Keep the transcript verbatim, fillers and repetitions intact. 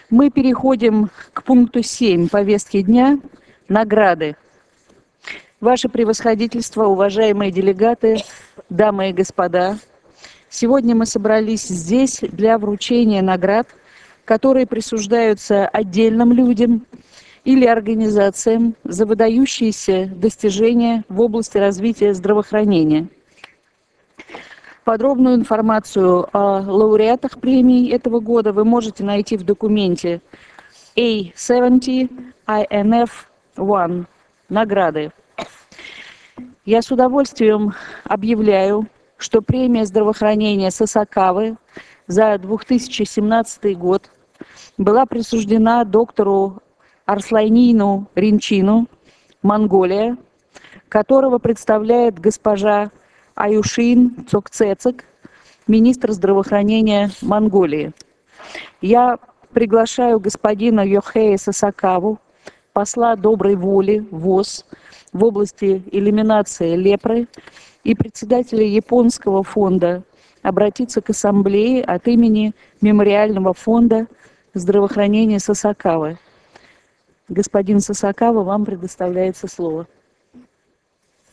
Мы переходим к пункту семь повестки дня «Награды». Ваше превосходительство, уважаемые делегаты, дамы и господа, сегодня мы собрались здесь для вручения наград, которые присуждаются отдельным людям или организациям за выдающиеся достижения в области развития здравоохранения. Подробную информацию о лауреатах премий этого года вы можете найти в документе A семьдесят I N F один «Награды». Я с удовольствием объявляю, что премия здравоохранения Сасакавы за две тысячи семнадцатый год была присуждена доктору Арсланину Ринчину, Монголия, которого представляет госпожа Аюшин Цокцецек, министр здравоохранения Монголии. Я приглашаю господина Йохея Сасакаву, посла доброй воли ВОЗ в области элиминации лепры и председателя японского фонда, обратиться к ассамблее от имени Мемориального фонда здравоохранения Сасакавы. Господин Сасакава, вам предоставляется слово.